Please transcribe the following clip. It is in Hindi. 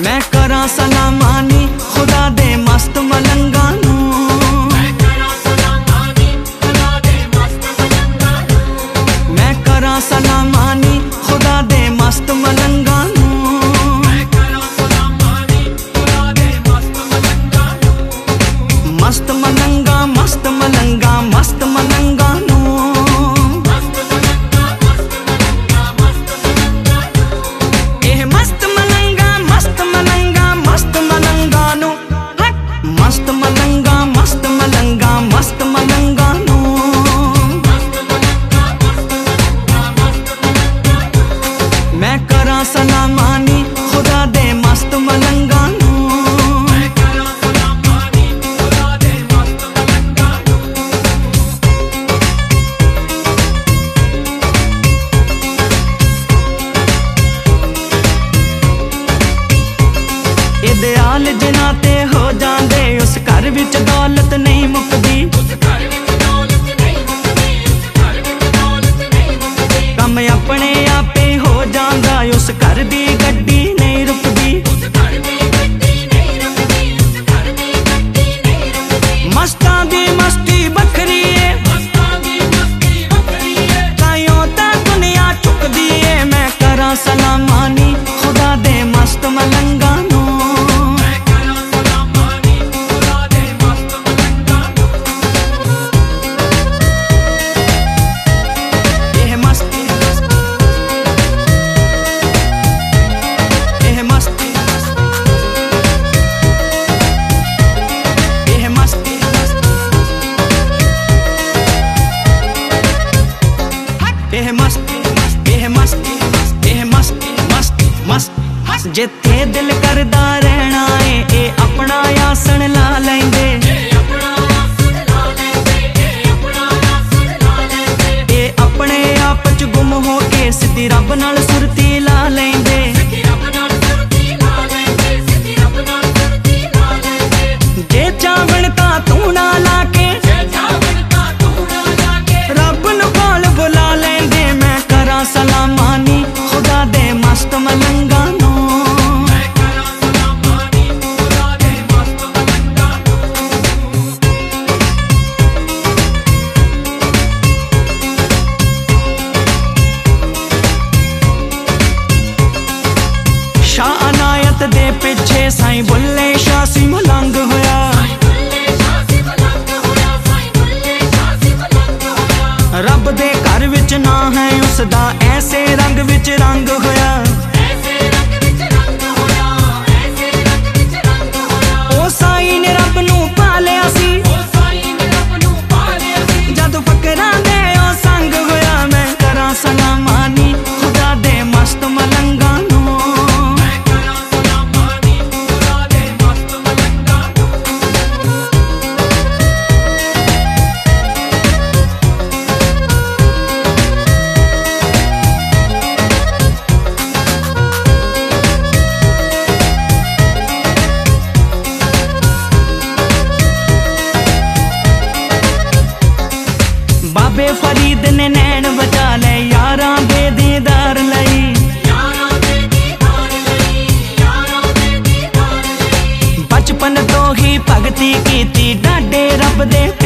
मैं करा सलामानी खुदा दे मस्त मलंगा नू। मैं करा सलामानी खुदा दे मस्त मलंगा नू। मैं करा सलामानी खुदा दे मस्त मलंगा नू। मैं करा सलामानी खुदा दे मस्त मलंगा नू। मस्त मलंगा मस्त मलंगा मस्त मलंगा नू। मस्त मलंगा मस्त मलंगा मस्त मलंगा नू। मैं करा सलामानी खुदा दे मस्त मलंगा नू। मैं करा सलामानी खुदा दे मस्त मलंगा नू। ए दयाल जिन्हां ते हो जांदे उस घर विच दौलत नहीं मुकदी। कम अपने आपे हो जांदा उस घर दी गड्डी नहीं रुकदी। मस्तां दी मस्ती बखरी है ताइयों तां दुनिया चुकदी है। मैं करा सलामानी खुदा दे मस्त मलंगा नू। जिथे दिल करदा रहना है ए अपना आसन ला लेंदे। ए अपने आप च गुम हो के सिद्धी रब नाल सुरती ला लेंदे। जे चावण तां तू ना लाके रब नू कोल बुला लेंदे। मैं करा सलामानी खुदा दे मस्त मलंगा नू। शाह अनायत दे पिछे साईं बुल्ले शाह सी मलंग होया। रब दे घर विच ना है उसदा ऐसे रंग विच रंग होया। ओ साईं ने रब नू पालिया सी जद फकरां दे ओ संग होया। मैं करा सलामानी खुदा दे मस्त मलंगा नू। बाबे फरीद ने नैन बचा ले यारां दे दीदार लई। बचपन तो ही भगती कीती डाडे रब दे